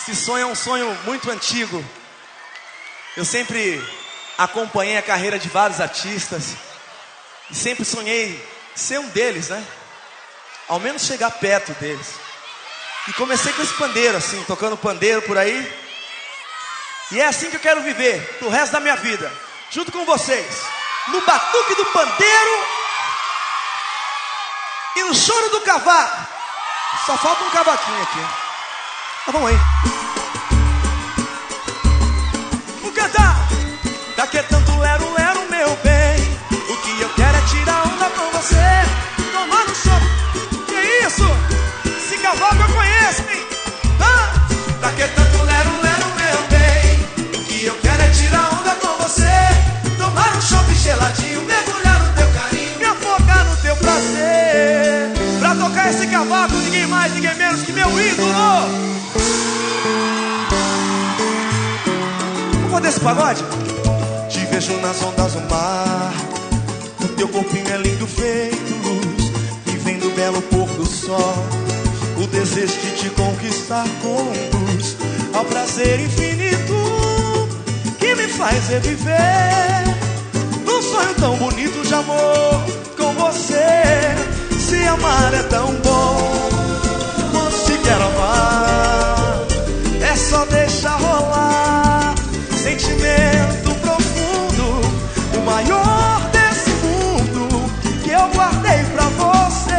Esse sonho é um sonho muito antigo. Eu sempre acompanhei a carreira de vários artistas e sempre sonhei ser um deles, né? Ao menos chegar perto deles. E comecei com esse pandeiro assim, tocando pandeiro por aí. E é assim que eu quero viver pro resto da minha vida, junto com vocês, no batuque do pandeiro e no choro do cavaco. Só falta um cavaquinho aqui. Tá bom aí. Vou cantar. Daqui é tanto lero, lero, meu bem. O que eu quero é tirar onda com você, tomar no chope. Que isso? Esse cavaco eu conheço, hein? Daqui é tanto lero, lero, meu bem. O que eu quero é tirar onda com você, tomar um chope geladinho, mergulhar no teu carinho, me afogar no teu prazer. Pra tocar esse cavaco, ninguém mais, ninguém menos que meu ídolo. Vamos fazer esse pagode? Te vejo nas ondas do mar, o teu corpinho é lindo feito luz, e vem do belo pôr do sol. O desejo de te conquistar conduz ao prazer infinito que me faz reviver num sonho tão bonito de amor com você. Se amar é tão bom, quando se quer amar, é só deixar rolar. Sentimento profundo, o maior desse mundo, que eu guardei pra você.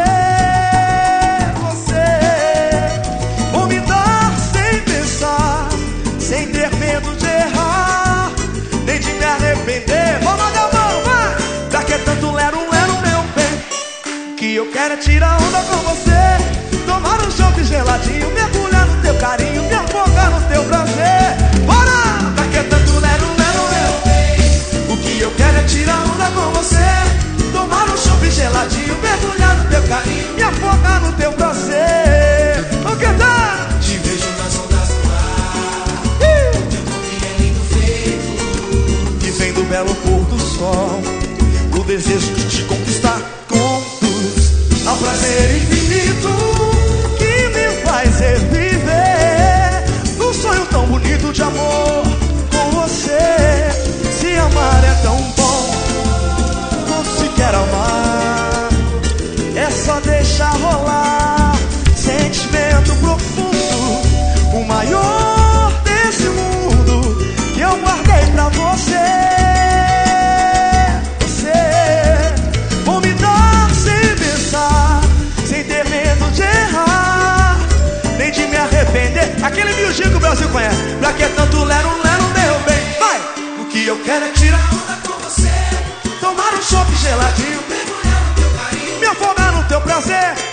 Você vou me dar sem pensar, sem ter medo de errar, nem de me arrepender. Vamos mandar a mão, vai! Daqui é tanto lero, lero, meu bem, que eu quero é tirar onda com você, tomar um chope geladinho, mergulhar no teu carinho, me afogar no teu prazer. Bora! Daqui é tanto lero, lero, meu bem, o que eu quero é tirar onda com você, tomar um chope geladinho, mergulhar no teu carinho, me afogar no teu prazer. Vou cantar! Te vejo nas ondas do mar, o teu corpinho é lindo feito, e vem do belo pôr do sol, o desejo de te conquistar conduz ao prazer infinito que me faz reviver num sonho tão bonito de amor com você. Se amar é tão bom, quando se quer amar, é só deixar rolar. Sentimento profundo, o maior desse mundo, que eu guardei pra você. Vou me dar sem pensar, sem ter medo de errar, nem de me arrepender. Aquele miudinho que o Brasil conhece. Pra que tanto lero, lero, meu bem? Vai! O que eu quero é tirar onda com você, tomar um chope geladinho, mergulhar no teu carinho, me afogar no teu prazer.